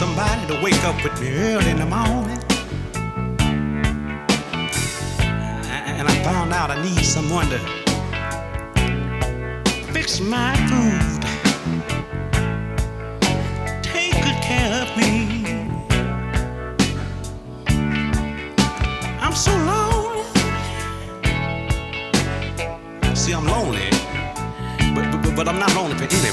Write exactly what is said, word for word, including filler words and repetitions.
somebody to wake up with me early in the morning. And I found out I need someone to fix my food, take good care of me. I'm so lonely. See, I'm lonely, but, but, but I'm not lonely for anybody.